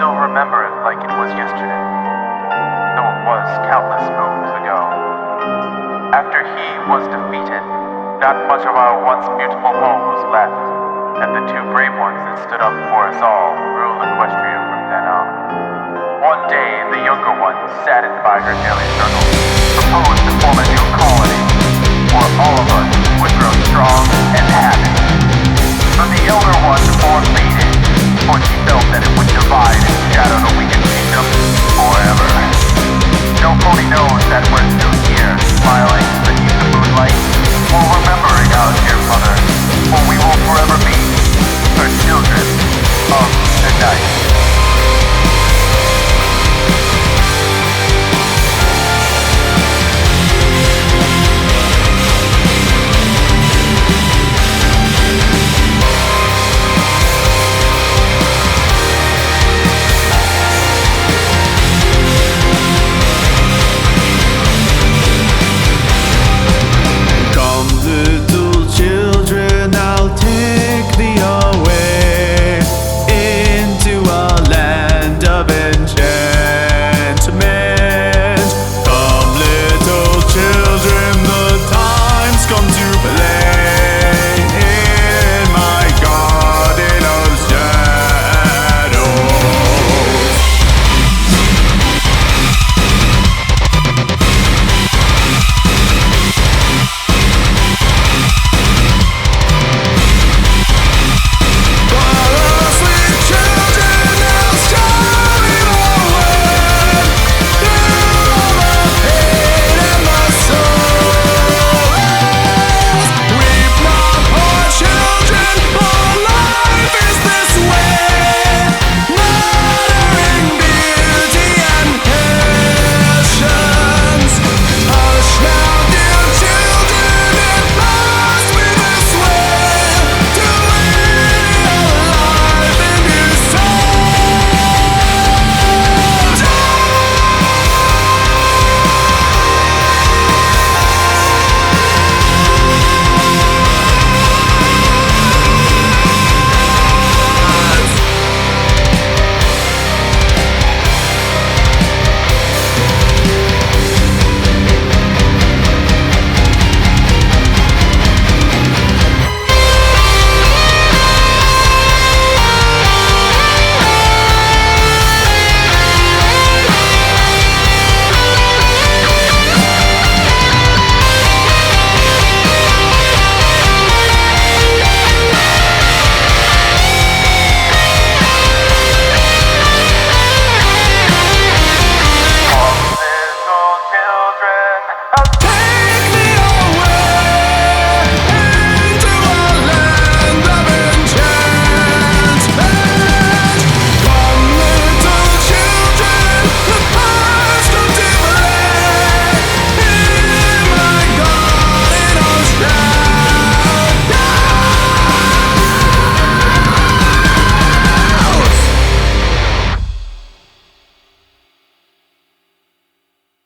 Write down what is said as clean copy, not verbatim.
still remember it like it was yesterday, though it was countless moons ago. After he was defeated, not much of our once beautiful home was left, and the two brave ones that stood up for us all ruled Equestria from then on. One day, the younger one, saddened by her daily struggles,